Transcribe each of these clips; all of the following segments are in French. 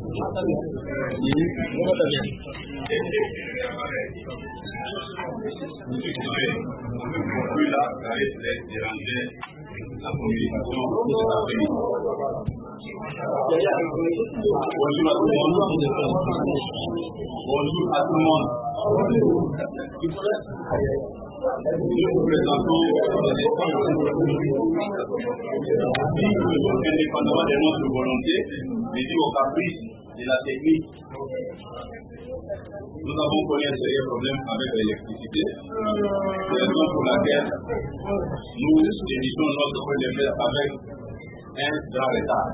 Bonjour à tout le monde. Nous présentons indépendamment de notre volonté, mais dû au caprice de la technique. Nous avons connu un sérieux problème avec l'électricité. C'est la raison pour laquelle nous décidons notre point de faire avec un grand retard.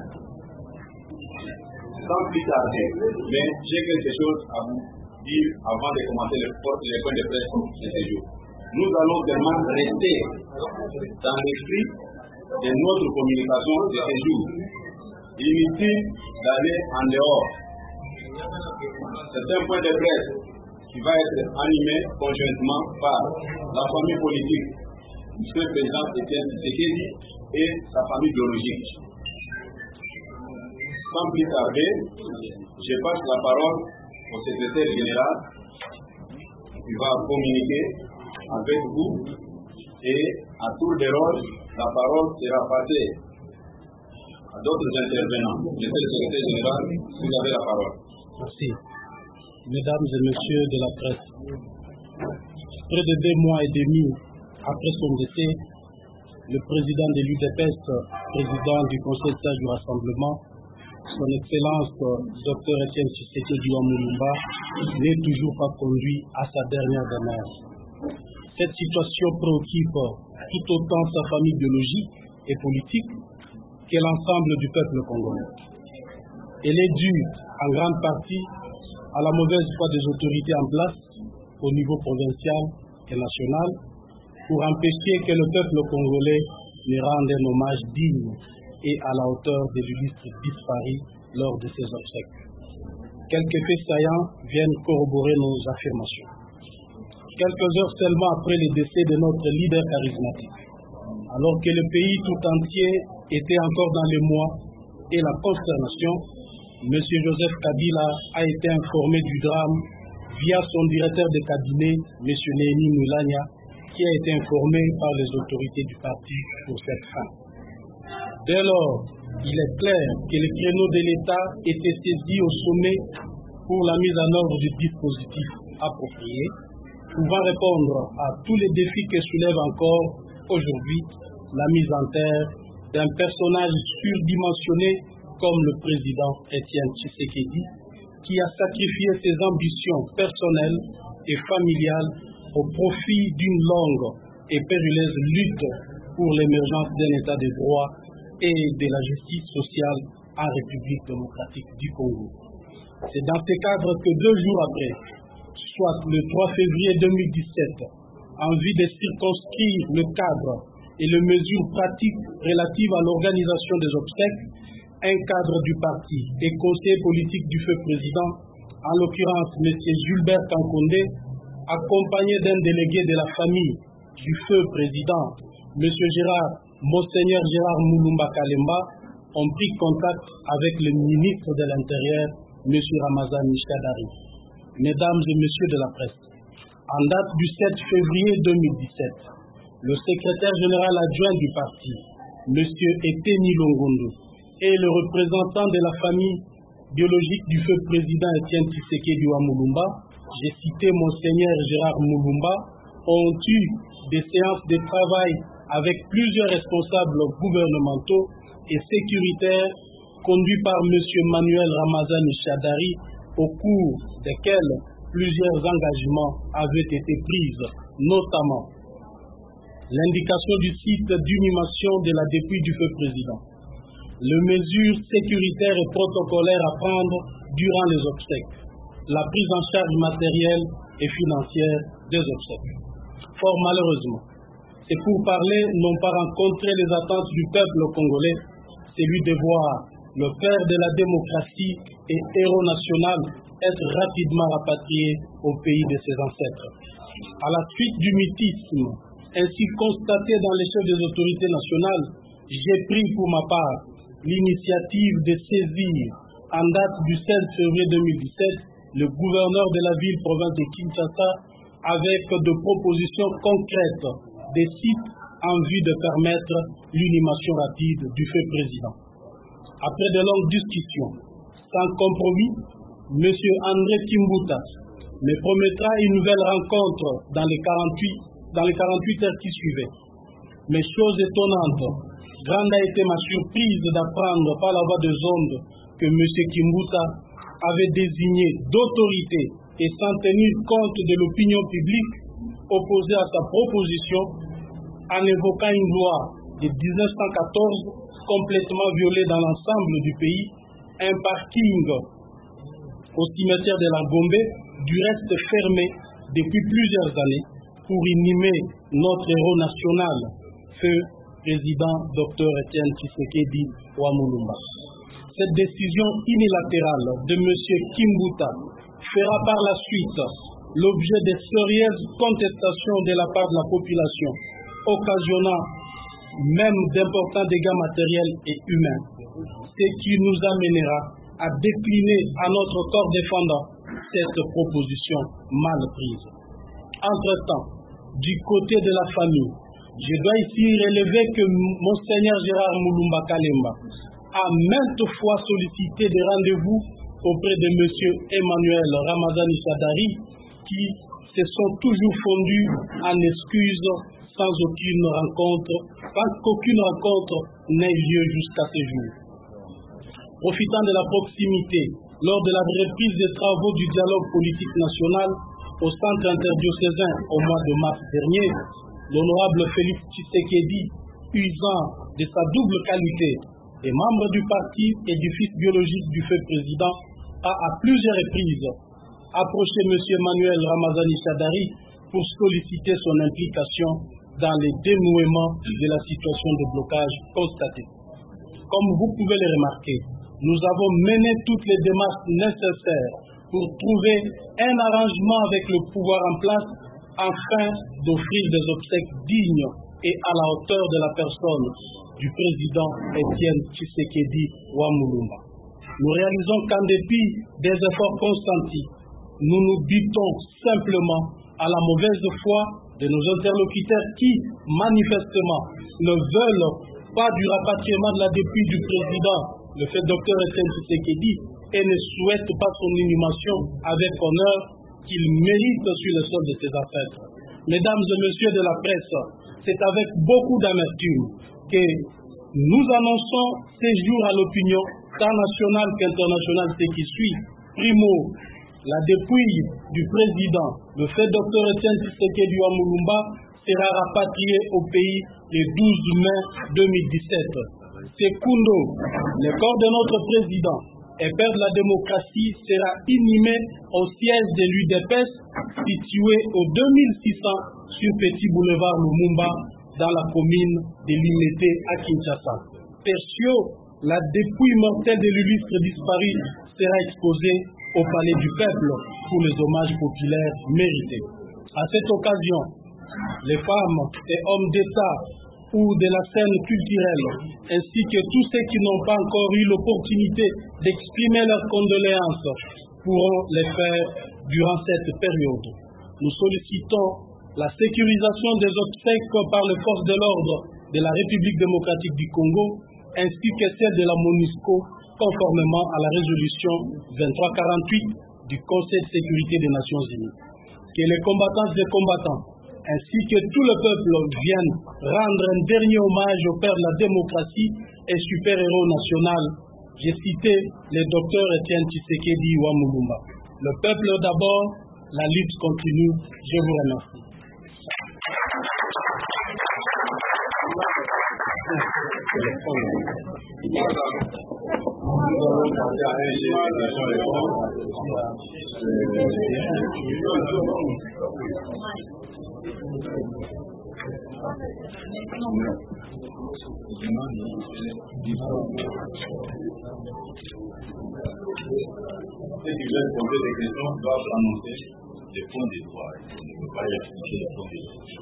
Sans plus tarder, mais j'ai quelque chose à vous dire avant de commencer les points de presse de ce jour. Nous allons vraiment rester dans l'esprit de notre communication de ce jour. Inutile d'aller en dehors. C'est un point de presse qui va être animé conjointement par la famille politique du président Étienne Tshisekedi et sa famille biologique. Sans plus tarder, je passe la parole au secrétaire général qui va communiquer avec vous et à tour de rôle, la parole sera passée à d'autres intervenants. Monsieur le secrétaire général, vous avez la parole. Merci. Mesdames et messieurs de la presse, près de 2 mois et demi après son décès, le président de l'UDPS, président du Conseil d'État du Rassemblement, son Excellence Dr Étienne Tshisekedi Lumumba, n'est toujours pas conduit à sa dernière demeure. Cette situation préoccupe tout autant sa famille biologique et politique que l'ensemble du peuple congolais. Elle est due en grande partie à la mauvaise foi des autorités en place au niveau provincial et national pour empêcher que le peuple congolais ne rende un hommage digne et à la hauteur de l'illustre disparu lors de ses obsèques. Quelques faits saillants viennent corroborer nos affirmations. Quelques heures seulement après le décès de notre leader charismatique, alors que le pays tout entier était encore dans l'émoi et la consternation, M. Joseph Kabila a été informé du drame via son directeur de cabinet, M. Néhémie Moulania, qui a été informé par les autorités du parti pour cette fin. Dès lors, il est clair que le créneau de l'État était saisi au sommet pour la mise en œuvre du dispositif approprié, pouvant répondre à tous les défis que soulève encore aujourd'hui la mise en terre d'un personnage surdimensionné comme le président Étienne Tshisekedi, qui a sacrifié ses ambitions personnelles et familiales au profit d'une longue et périlleuse lutte pour l'émergence d'un État de droit et de la justice sociale en République démocratique du Congo. C'est dans ce cadre que 2 jours après, soit le 3 février 2017, en vue de circonscrire le cadre et les mesures pratiques relatives à l'organisation des obsèques, un cadre du parti et conseiller politique du feu président, en l'occurrence M. Gilbert Kankondé, accompagné d'un délégué de la famille du feu président, M. Monseigneur Gérard Mulumba Kalemba, ont pris contact avec le ministre de l'Intérieur, M. Ramazani Shadari. Mesdames et messieurs de la presse, en date du 7 février 2017, le secrétaire général adjoint du parti, M. Eteni Longondo, et le représentant de la famille biologique du feu président Étienne Tshisekedi Mulumba, j'ai cité Monseigneur Gérard Mulumba, ont eu des séances de travail avec plusieurs responsables gouvernementaux et sécuritaires conduits par M. Manuel Ramazani Shadari, au cours desquels plusieurs engagements avaient été pris, notamment l'indication du site d'inhumation de la dépouille du feu président, les mesures sécuritaires et protocolaires à prendre durant les obsèques, la prise en charge matérielle et financière des obsèques. Fort malheureusement, ces pourparlers n'ont pas rencontré les attentes du peuple congolais, celui de voir le père de la démocratie et héros national être rapidement rapatrié au pays de ses ancêtres. À la suite du mutisme ainsi constaté dans les chefs des autorités nationales, j'ai pris pour ma part l'initiative de saisir en date du 16 février 2017, le gouverneur de la ville-province de Kinshasa avec de propositions concrètes des sites en vue de permettre l'inhumation rapide du feu président. Après de longues discussions, sans compromis, M. André Kimbuta me promettra une nouvelle rencontre dans les 48 heures qui suivaient. Mais chose étonnante, grande a été ma surprise d'apprendre par la voix des ondes que M. Kimbuta avait désigné d'autorité et sans tenir compte de l'opinion publique opposée à sa proposition, en évoquant une loi de 1914 complètement violée dans l'ensemble du pays, un parking au cimetière de la Gombe, du reste fermé depuis plusieurs années, pour inhumer notre héros national, feu président Dr Etienne Tshisekedi Wamulumba. Cette décision unilatérale de M. Kimbuta fera par la suite l'objet de sérieuses contestations de la part de la population, occasionnant même d'importants dégâts matériels et humains, ce qui nous amènera à décliner à notre corps défendant cette proposition mal prise. Entre-temps, du côté de la famille, je dois ici relever que Monseigneur Gérard Mulumba Kalemba a maintes fois sollicité des rendez-vous auprès de M. Emmanuel Ramazani Shadari, qui se sont toujours fondus en excuses sans qu'aucune rencontre n'ait lieu jusqu'à ce jour. Profitant de la proximité, lors de la reprise des travaux du dialogue politique national au centre interdiocésain au mois de mars dernier, l'honorable Félix Tshisekedi, usant de sa double qualité de membre du parti et du fils biologique du feu président, a à plusieurs reprises approché M. Emmanuel Ramazani Shadari pour solliciter son implication dans les dénouements de la situation de blocage constatée. Comme vous pouvez le remarquer, nous avons mené toutes les démarches nécessaires pour trouver un arrangement avec le pouvoir en place afin d'offrir des obsèques dignes et à la hauteur de la personne du président Etienne Tshisekedi Wamulumba. Nous réalisons qu'en dépit des efforts consentis, nous nous butons simplement à la mauvaise foi de nos interlocuteurs qui, manifestement, ne veulent pas du rapatriement de la dépouille du président, le fait Dr Etienne Tshisekedi, et ne souhaitent pas son inhumation avec honneur qu'il mérite sur le sol de ses affaires. Mesdames et messieurs de la presse, c'est avec beaucoup d'amertume que nous annonçons ces jours à l'opinion, tant nationale qu'internationale, ce qui suit. Primo, la dépouille du président, le fait Dr Etienne Tshisekedi Wamulumba, sera rapatrié au pays le 12 mai 2017. Secundo, le corps de notre président et père de la démocratie sera inhumé au siège de l'UDPS situé au 2600 sur Petit Boulevard Lumumba dans la commune de Limete à Kinshasa. Tertio, la dépouille mortelle de l'illustre disparu sera exposée au Palais du Peuple pour les hommages populaires mérités. À cette occasion, les femmes et hommes d'État ou de la scène culturelle, ainsi que tous ceux qui n'ont pas encore eu l'opportunité d'exprimer leurs condoléances, pourront les faire durant cette période. Nous sollicitons la sécurisation des obsèques par les forces de l'ordre de la République démocratique du Congo, ainsi que celle de la MONUSCO, conformément à la résolution 2348 du Conseil de sécurité des Nations Unies. Que les combattantes et combattants, ainsi que tout le peuple, viennent rendre un dernier hommage au père de la démocratie et super-héros national. J'ai cité le docteur Etienne Tshisekedi Wamulumba. Le peuple d'abord, la lutte continue. Je vous remercie. Ceux qui veulent poser des questions doivent annoncer les points des droits. On ne peut pas y appliquer les points des droits.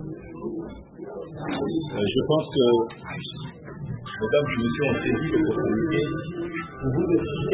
Je pense que, mesdames et messieurs, on saisit l'opportunité pour vous expliquer